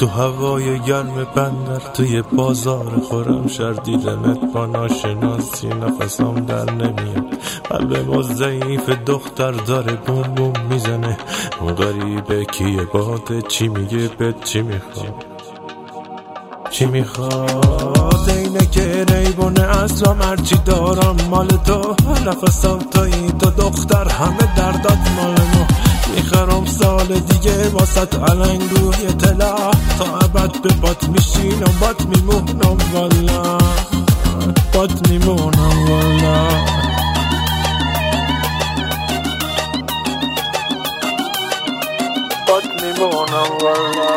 تو هوای گرم بندر توی بازار خورم شر دیدمت با ناشناسی نفسم در نمیاد. قلب ما ضعیف دختر داره بوم بوم میزنه. اون غریبه کیه باده چی میگه بهت چی میخواد چی میخواد. اینه که ریبونه اصلا هرچی دارم مال تو. نفسم تویی تو دختر همه دردات مال ما. میخرم سال دیگه واسط علنگ روی طلا. تا ابد به بات میشینم بات میمونم والا. بات میمونم والا. بات میمونم والا.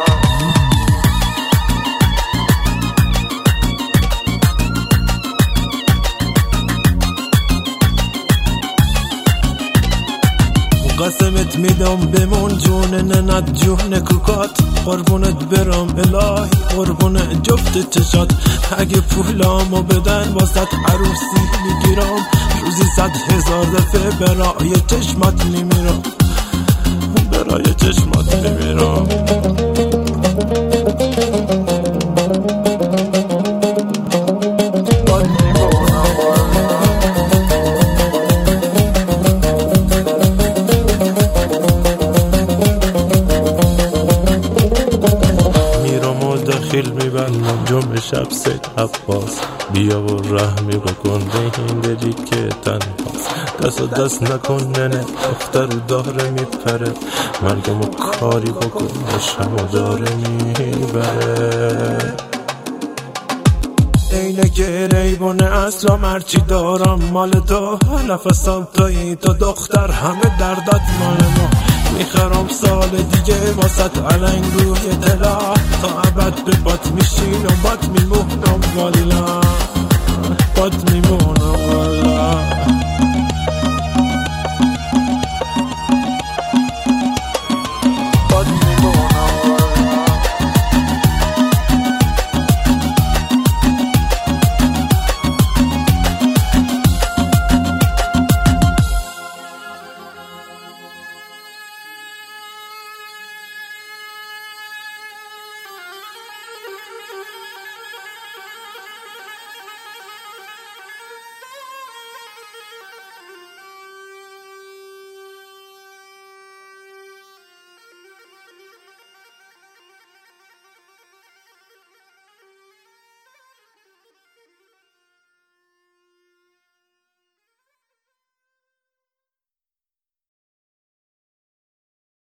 قسمت میدم بمون جون ننت جون کوکات. قربونت برم الهی قربون جفت چشات. اگه پولامو بدن واسط عروسی میگیرم. روزی 100,000 دفعه برای چشمات میمیرم. برای چشمات میمیرم. خیل میبندم جمعه شب سید عباس. بیا و رحمی بکن به این دلی که تنهاست. دست و دست نکن ننه دختر داره میپره. مرگمو کاری بکن عشقمو داره میبره. اینه که ریبونه اصلا هرچی دارم مال تو. نفسم تویی تو دختر همه دردات مال ما. میخرم سال دیگه واسط علنگ روی طلا. تا ابد به بات میشینم بات میمونم والا. بات میمونم.